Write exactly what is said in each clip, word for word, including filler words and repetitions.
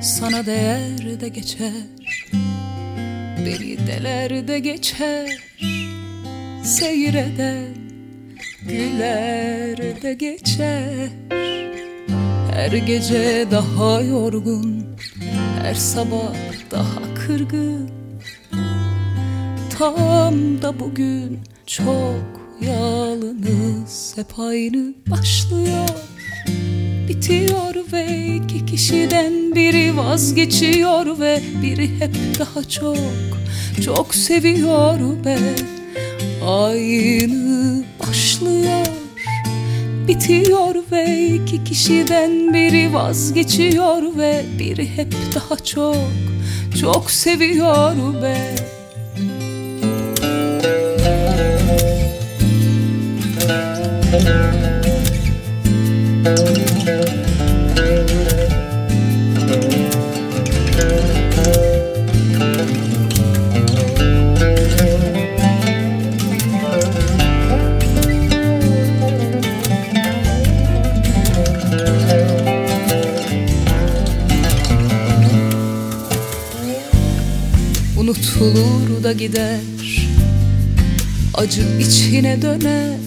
Sana değer de geçer, beni deler de geçer. Seyreden güler de geçer. Her gece daha yorgun, her sabah daha kırgın. Tam da bugün çok yalnız, hep aynı başlıyor, bitiyor ve iki kişiden biri vazgeçiyor ve biri hep daha çok, çok seviyor ve aynı başlıyor, bitiyor ve iki kişiden biri vazgeçiyor ve biri hep daha çok, çok seviyor ve unutulur da gider, acı içine döner.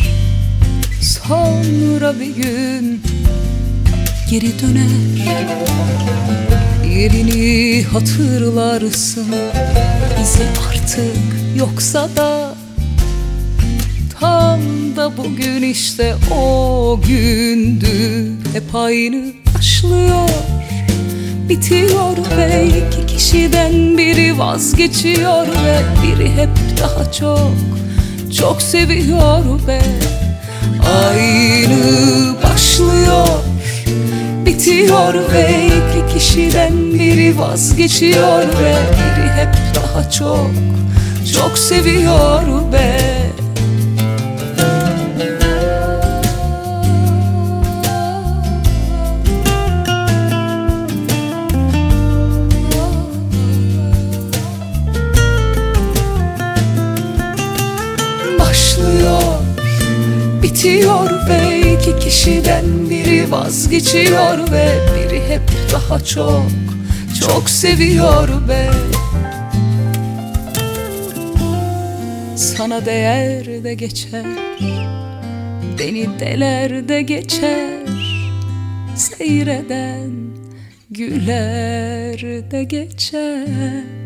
Sonra bir gün geri döner, yerini hatırlarsın. İzi artık yoksa da tam da bugün işte o gündü. Hep aynı başlıyor, bitiyor ve iki kişiden biri vazgeçiyor ve biri hep daha çok, çok seviyor ve aynı başlıyor, bitiyor ve iki kişiden biri vazgeçiyor ve biri hep daha çok, çok seviyor ve bitiyor ve iki kişiden biri vazgeçiyor ve biri hep daha çok, çok seviyor ve sana değer de geçer, beni deler de geçer. Seyreden güler de geçer.